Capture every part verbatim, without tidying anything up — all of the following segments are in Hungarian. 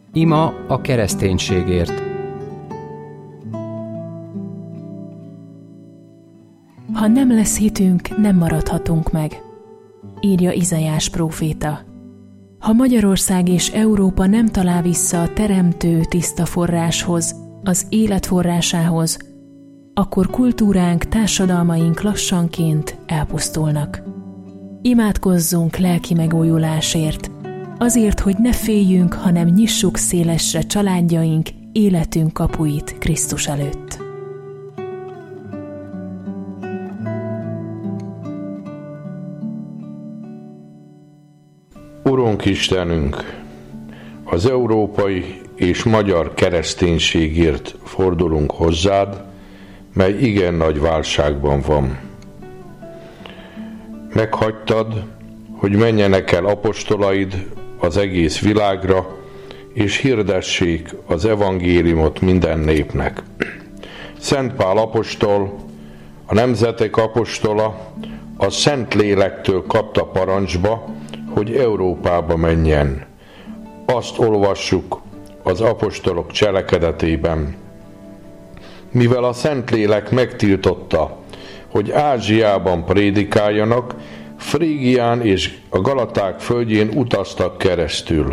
Ima a kereszténységért. Ha nem lesz hitünk, nem maradhatunk meg, írja Izaiás próféta. Ha Magyarország és Európa nem talál vissza a teremtő tiszta forráshoz, az élet forrásához, akkor kultúránk, társadalmaink lassanként elpusztulnak. Imádkozzunk lelki megújulásért, azért, hogy ne féljünk, hanem nyissuk szélesre családjaink, életünk kapuit Krisztus előtt. Urunk Istenünk, az európai és magyar kereszténységért fordulunk hozzád, mely igen nagy válságban van. Meghagytad, hogy menjenek el apostolaid az egész világra, és hirdessék az evangéliumot minden népnek. Szent Pál apostol, a nemzetek apostola, a Szentlélektől kapta parancsba, hogy Európába menjen. Azt olvassuk az apostolok cselekedetében. Mivel a Szentlélek megtiltotta, hogy Ázsiában prédikáljanak, Frígián és a Galaták földjén utaztak keresztül.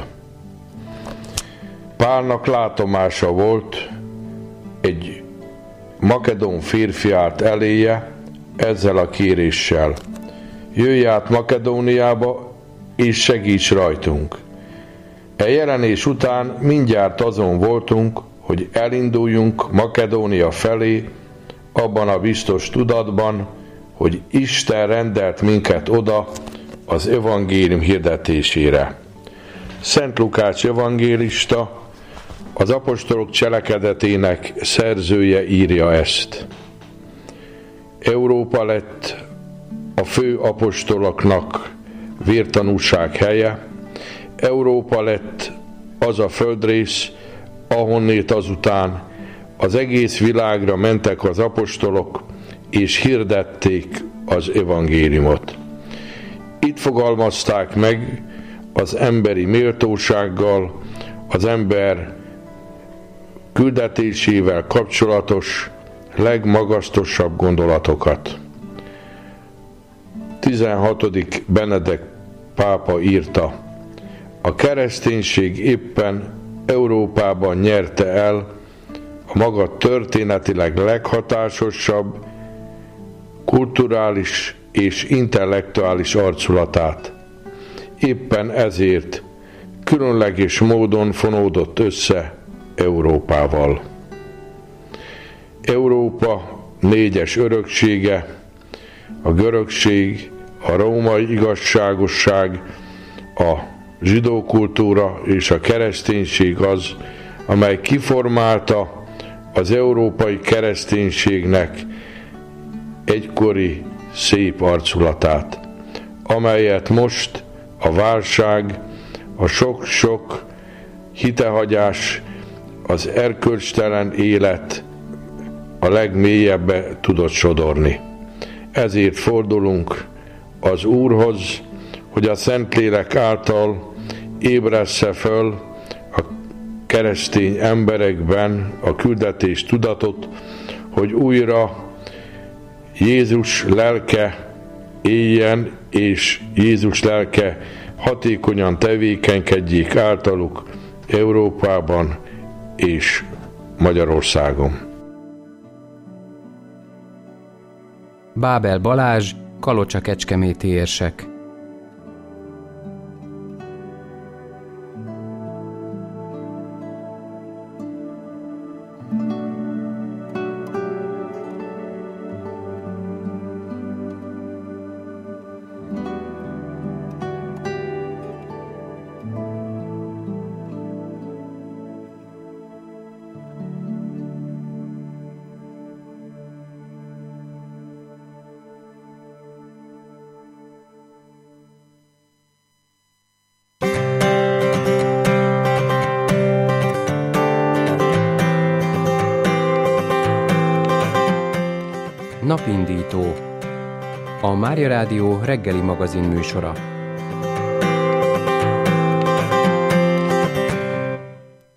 Pálnak látomása volt, egy makedón férfi állt eléje ezzel a kéréssel: jöjj át Makedóniába, és segíts rajtunk. E jelenés után mindjárt azon voltunk, hogy elinduljunk Makedónia felé, abban a biztos tudatban, hogy Isten rendelt minket oda az evangélium hirdetésére. Szent Lukács evangélista, az apostolok cselekedetének szerzője írja ezt. Európa lett a fő apostoloknak vértanúság helye, Európa lett az a földrész, ahonnét azután az egész világra mentek az apostolok, és hirdették az evangéliumot. Itt fogalmazták meg az emberi méltósággal, az ember küldetésével kapcsolatos legmagasztosabb gondolatokat. tizenhatodik Benedek pápa írta: a kereszténység éppen Európában nyerte el a maga történetileg leghatásosabb, kulturális és intellektuális arculatát. Éppen ezért különleges módon fonódott össze Európával. Európa négyes öröksége, a görögség, a római igazságosság, a zsidó kultúra és a kereszténység az, amely kiformálta az európai kereszténységnek egykori szép arculatát, amelyet most a válság, a sok-sok hitehagyás, az erkölcstelen élet a legmélyebbe tudott sodorni. Ezért fordulunk az Úrhoz, hogy a Szentlélek által ébressze föl a keresztény emberekben a küldetés tudatot, hogy újra Jézus lelke éljen, és Jézus lelke hatékonyan tevékenykedjék általuk Európában és Magyarországon. Bábel Balázs, Kalocsa-Kecskeméti érsek. Napindító, a Mária Rádió reggeli magazin műsora.